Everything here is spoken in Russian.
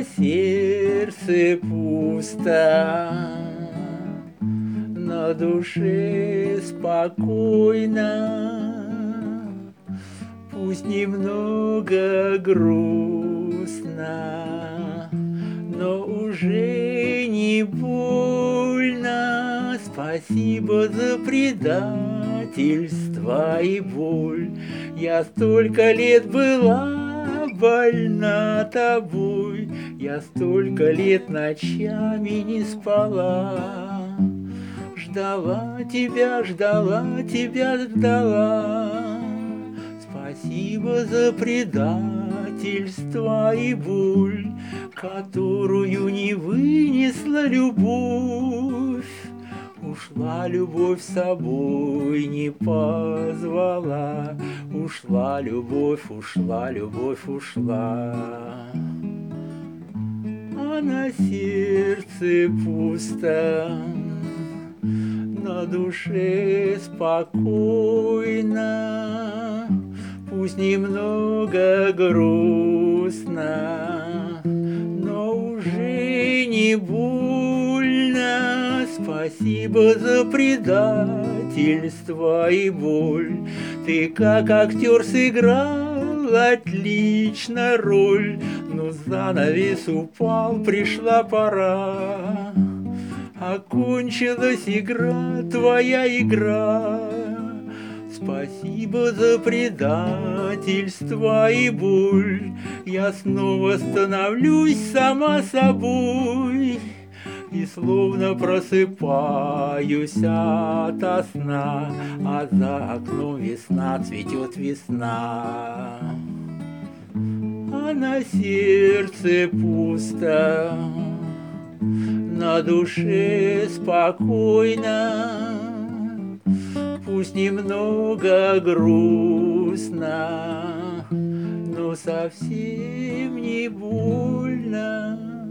сердце пусто, на душе спокойно, пусть немного грустно, но уже не больно. Спасибо за предательство и боль. Я столько лет была больна тобой, я столько лет ночами не спала. Ждала тебя, ждала тебя, ждала. Спасибо за предательство и боль, которую не вынесла любовь. Ушла любовь с собой, не позвала. Ушла любовь, ушла любовь, ушла. А на сердце пусто, на душе спокойно, пусть немного грустно, но уже не больно. Спасибо за предательство и боль. Ты как актер сыграл отлично роль, но занавес упал, пришла пора. Окончилась игра, твоя игра. Спасибо за предательство и боль. Я снова становлюсь сама собой и словно просыпаюсь ото сна, а за окном весна, цветет весна. А на сердце пусто, на душе спокойно, пусть немного грустно, но совсем не больно.